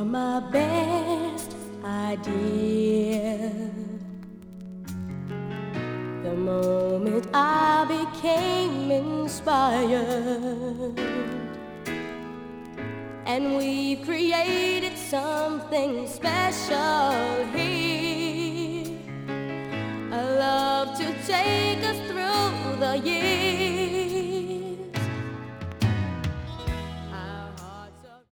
my best idea. The moment I became inspired, and we've created something special here. A love to take us through the years.